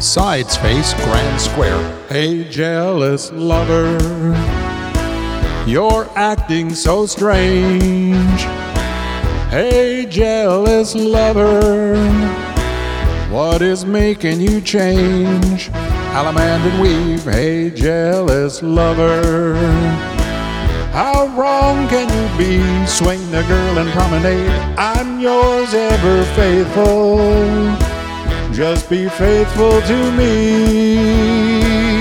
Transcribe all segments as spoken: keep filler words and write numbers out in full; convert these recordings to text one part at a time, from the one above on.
Sides face grand square. Hey, jealous lover, you're acting so strange. Hey, jealous lover, what is making you change? Allemande and weave, hey, jealous lover, how wrong can you be? Swing the girl and promenade. I'm yours ever faithful, just be faithful to me.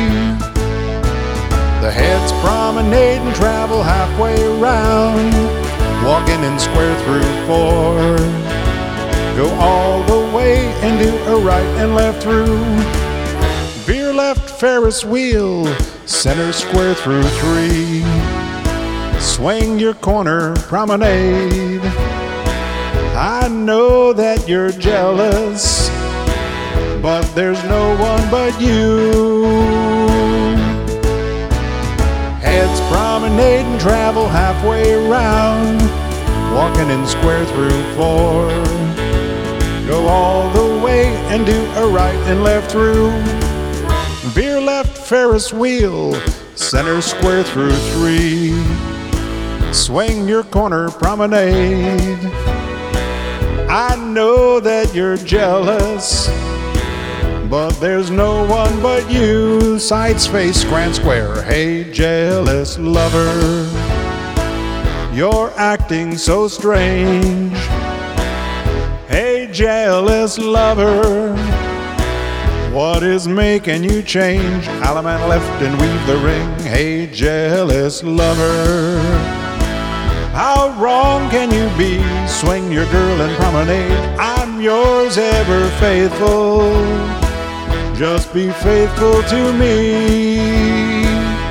The heads promenade and travel halfway around, walking in square through four. Go all the way and do a right and left through. Veer left Ferris wheel, center square through three. Swing your corner promenade. I know that you're jealous, but there's no one but you. Heads promenade and travel halfway around, walking in square through four. Go all the way and do a right and left through. Veer left Ferris wheel, center square through three. Swing your corner promenade. I know that you're jealous, but there's no one but you. Sides face grand square. Hey, jealous lover, you're acting so strange. Hey, jealous lover, what is making you change? Allemande left and weave the ring. Hey, jealous lover, how wrong can you be? Swing your girl and promenade. I'm yours ever faithful, just be faithful to me.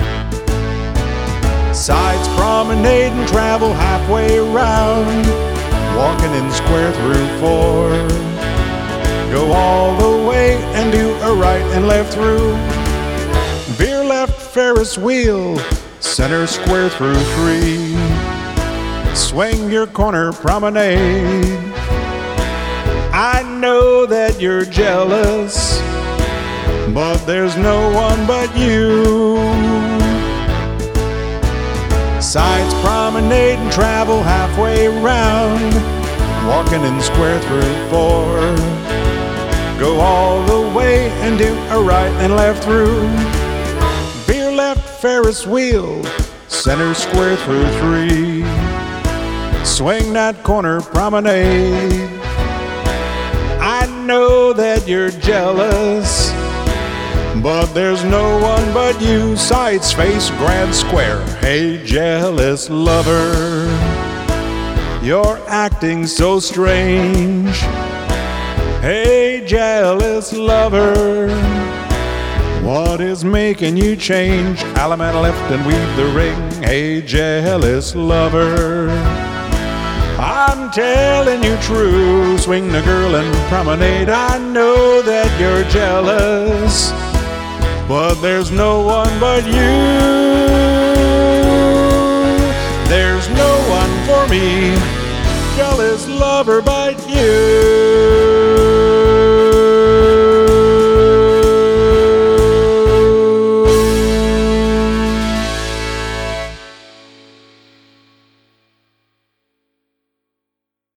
Sides promenade and travel halfway around, walking in square through four. Go all the way and do a right and left through. Veer left Ferris wheel, center square through three. Swing your corner promenade. I know that you're jealous, but there's no one but you. Sides promenade and travel halfway around, walking in square through four. Go all the way and do a right and left through. Veer left Ferris wheel, center square through three. Swing that corner promenade. I know that you're jealous, but there's no one but you. Sides face grand square. Hey, jealous lover, you're acting so strange. Hey, jealous lover, what is making you change? Allemande left and weave the ring. Hey, jealous lover, I'm telling you true. Swing the girl and promenade. I know that you're jealous, but there's no one but you. There's no one for me, jealous lover, but you.